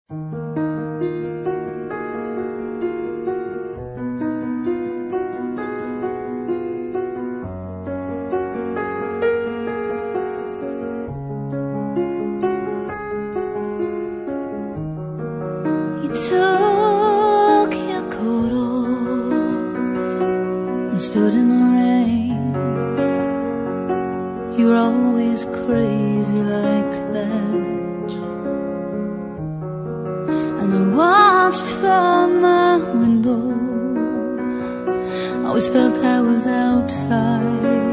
took your coat off and stood in the rain. You're always crazy like that. And I watched from my window, always felt I was outside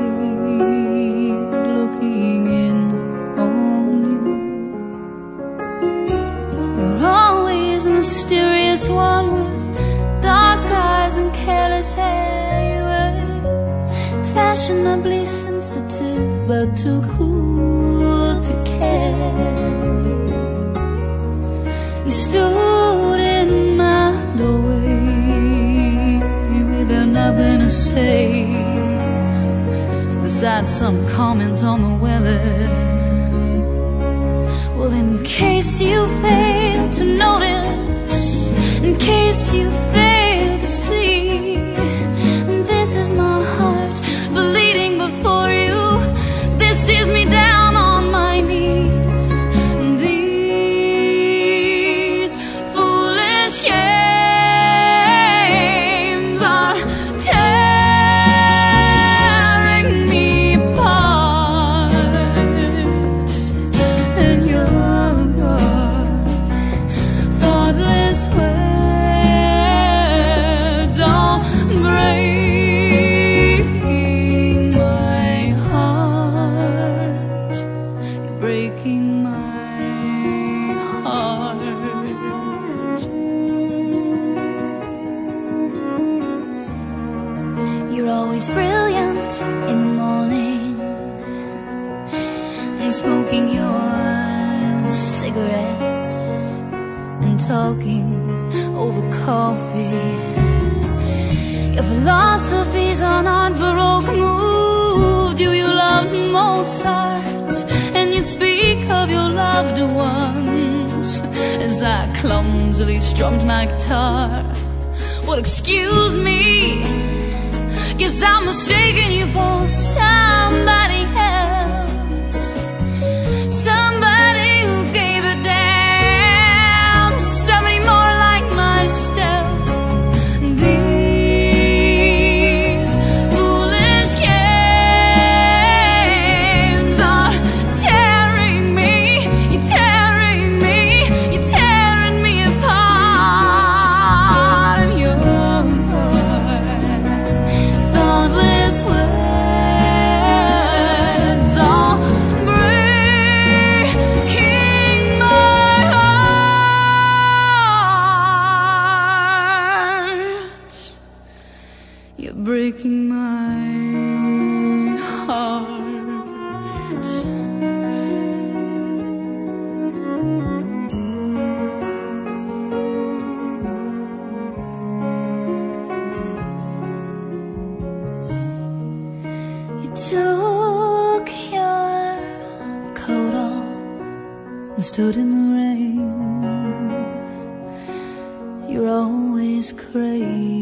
looking in on you. You're always the mysterious one with dark eyes and careless hair. You were fashionably sensitive but too cool to care. You stood in my doorway with nothing to say besides some comment on the weather. Well, in case you fail to notice, in case you fail to see, this is my heart bleeding before you. This is me down on my knees. These foolish games are tearing me apart, and your thoughtless words are breaking my heart. You're breaking my heart. You're always brilliant in the morning and smoking your cigarettes and talking over coffee. Your philosophies on art Baroque moved you. You loved Mozart and you'd speak of your loved ones as I clumsily strummed my guitar. Well, excuse me, guess I'm mistaking you for somebody else, somebody who gave a damn, somebody more like myself. These foolish games are tearing me, you're tearing me, you're tearing me apart. And your thoughtless words are breaking my heart. You're breaking my heart. You took your coat off and stood in the rain. You're always crazy